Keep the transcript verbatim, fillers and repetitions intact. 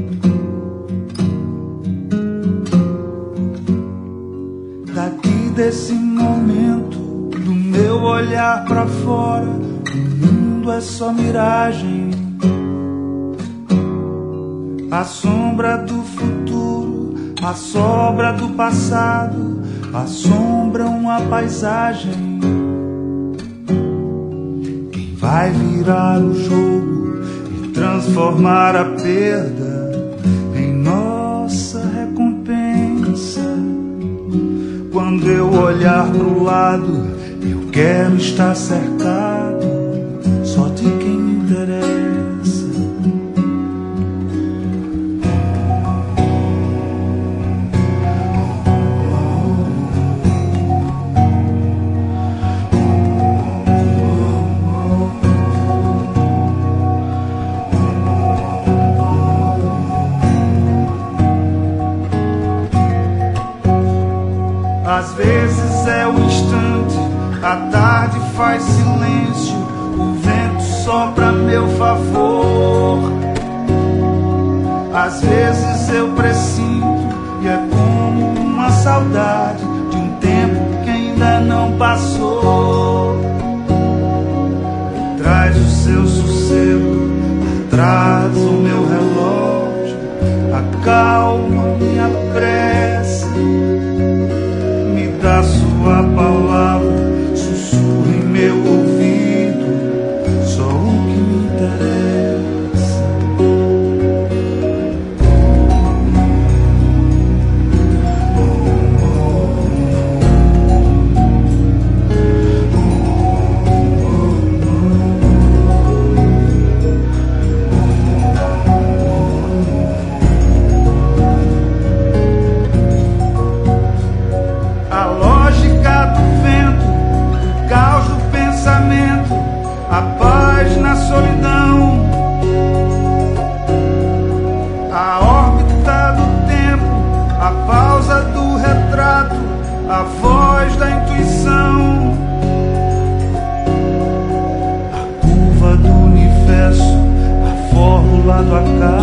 Daqui desse momento, do meu olhar pra fora, o mundo é só miragem. A sombra do futuro, a sobra do passado assombram a paisagem. Quem vai virar o jogo e transformar a perda em nossa recompensa? Quando eu olhar pro lado, eu quero estar cercado só de quem me interessa. Às vezes é o instante, a tarde faz silêncio, o vento sopra a meu favor. Às vezes eu presinto e é como uma saudade de um tempo que ainda não passou. Traz o seu sossego, traz o meu relógio, acalma minha pressa. Da sua palavra, sussurra em meu ouvido só o que me interessa. A paz na solidão, a órbita do tempo, a pausa do retrato, a voz da intuição, a curva do universo, a fórmula do acaso.